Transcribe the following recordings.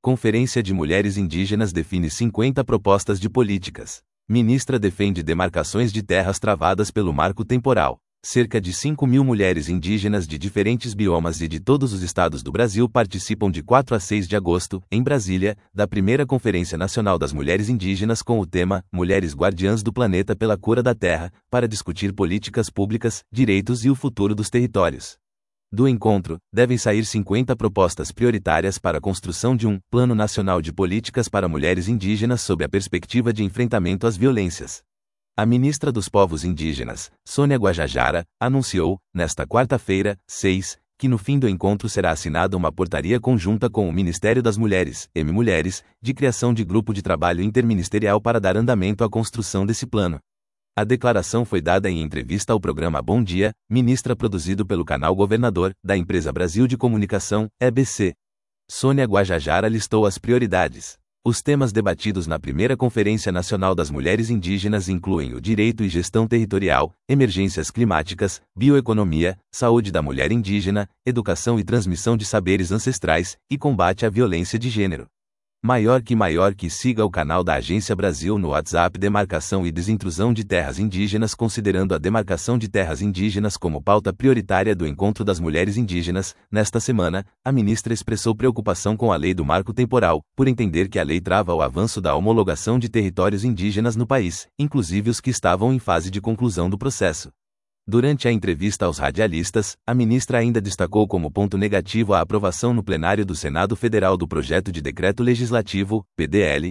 Conferência de Mulheres Indígenas define 50 propostas de políticas. Ministra defende demarcações de terras travadas pelo marco temporal. Cerca de 5.000 mulheres indígenas de diferentes biomas e de todos os estados do Brasil participam de 4 a 6 de agosto, em Brasília, da primeira Conferência Nacional das Mulheres Indígenas com o tema Mulheres Guardiãs do Planeta pela Cura da Terra, para discutir políticas públicas, direitos e o futuro dos territórios. Do encontro, devem sair 50 propostas prioritárias para a construção de um Plano Nacional de Políticas para Mulheres Indígenas sob a perspectiva de enfrentamento às violências. A ministra dos Povos Indígenas, Sônia Guajajara, anunciou, nesta quarta-feira, 6, que no fim do encontro será assinada uma portaria conjunta com o Ministério das Mulheres, M-Mulheres, de criação de grupo de trabalho interministerial para dar andamento à construção desse plano. A declaração foi dada em entrevista ao programa Bom Dia, Ministra, produzido pelo canal Governador, da empresa Brasil de Comunicação, EBC. Sônia Guajajara listou as prioridades. Os temas debatidos na primeira Conferência Nacional das Mulheres Indígenas incluem o direito e gestão territorial, emergências climáticas, bioeconomia, saúde da mulher indígena, educação e transmissão de saberes ancestrais, e combate à violência de gênero. Maior que siga o canal da Agência Brasil no WhatsApp. Demarcação e desintrusão de terras indígenas. Considerando a demarcação de terras indígenas como pauta prioritária do Encontro das Mulheres Indígenas, nesta semana, a ministra expressou preocupação com a lei do marco temporal, por entender que a lei trava o avanço da homologação de territórios indígenas no país, inclusive os que estavam em fase de conclusão do processo. Durante a entrevista aos radialistas, a ministra ainda destacou como ponto negativo a aprovação no plenário do Senado Federal do projeto de decreto legislativo, PDL,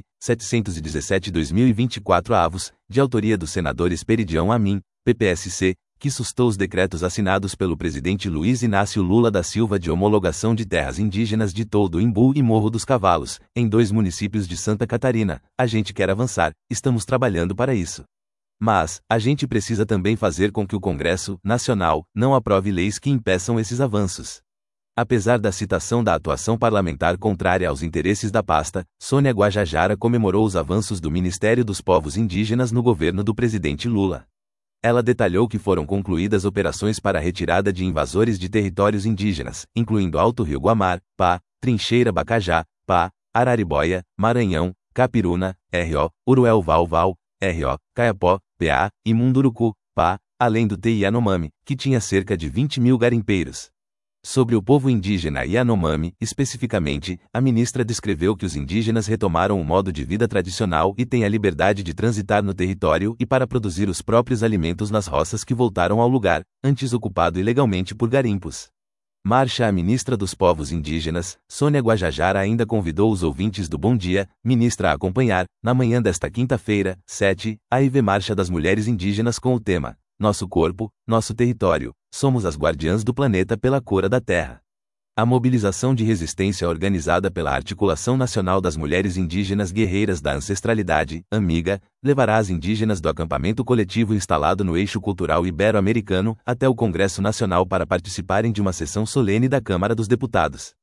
717/2024 avos, de autoria do senador Esperidião Amin, PPSC, que sustou os decretos assinados pelo presidente Luiz Inácio Lula da Silva de homologação de terras indígenas de Todo Imbu e Morro dos Cavalos, em 2 municípios de Santa Catarina. A gente quer avançar, estamos trabalhando para isso. Mas, a gente precisa também fazer com que o Congresso Nacional não aprove leis que impeçam esses avanços. Apesar da citação da atuação parlamentar contrária aos interesses da pasta, Sônia Guajajara comemorou os avanços do Ministério dos Povos Indígenas no governo do presidente Lula. Ela detalhou que foram concluídas operações para a retirada de invasores de territórios indígenas, incluindo Alto Rio Guamar, Pá, Trincheira Bacajá, Pá, Araribóia, Maranhão, Capiruna, R.O., Uruel Val, R.O., Caiapó, PA, e Munduruku, PA, além do Yanomami, que tinha cerca de 20.000 garimpeiros. Sobre o povo indígena Yanomami, especificamente, a ministra descreveu que os indígenas retomaram um modo de vida tradicional e têm a liberdade de transitar no território e para produzir os próprios alimentos nas roças que voltaram ao lugar, antes ocupado ilegalmente por garimpos. A ministra dos Povos Indígenas, Sônia Guajajara, ainda convidou os ouvintes do Bom Dia, Ministra, a acompanhar, na manhã desta quinta-feira, 7, a IV Marcha das Mulheres Indígenas com o tema Nosso Corpo, Nosso Território, Somos as Guardiãs do Planeta pela Cura da Terra. A mobilização de resistência organizada pela Articulação Nacional das Mulheres Indígenas Guerreiras da Ancestralidade, AMIGA, levará as indígenas do acampamento coletivo instalado no Eixo Cultural Ibero-Americano até o Congresso Nacional para participarem de uma sessão solene da Câmara dos Deputados.